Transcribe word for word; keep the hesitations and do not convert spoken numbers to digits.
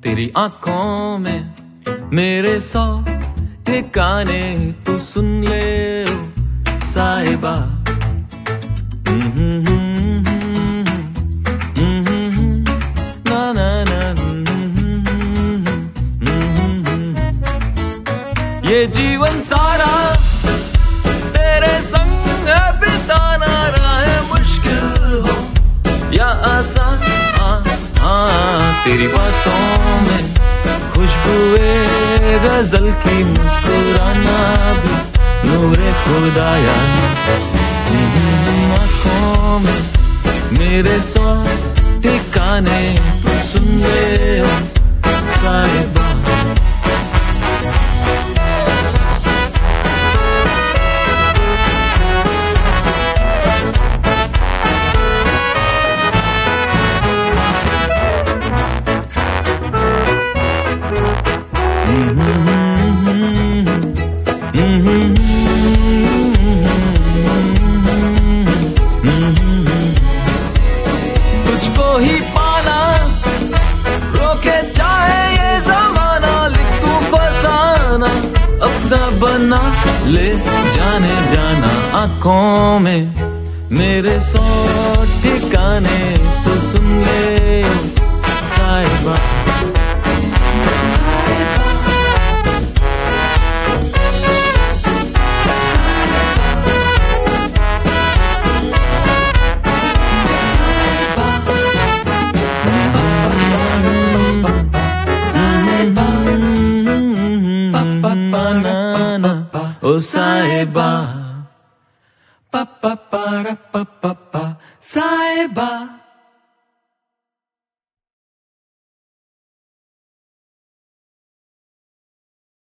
तेरी आंखों में मेरे सौ ठिकाने तू सुन ले ओ साहिबा। ना ना ना ये जीवन सारा तेरे संग है बिताना, राह मुश्किल हो या आसान, हाँ हाँ तेरी बातों में खुशबुए गजल की मुस्कुराना भी नूरे खुदाया। आँखों में मेरे सौ ठिकाने तू सुन ले ओ साहिबा। तुझको ही पाना रोके चाहे ये जमाना, लिख तू फसाना अपना बना ले जाने जाना। आंखों में मेरे सौ ठिकाने तू सुन ले साहिबा। O sahiba, pa pa pa ra pa pa pa, sahiba.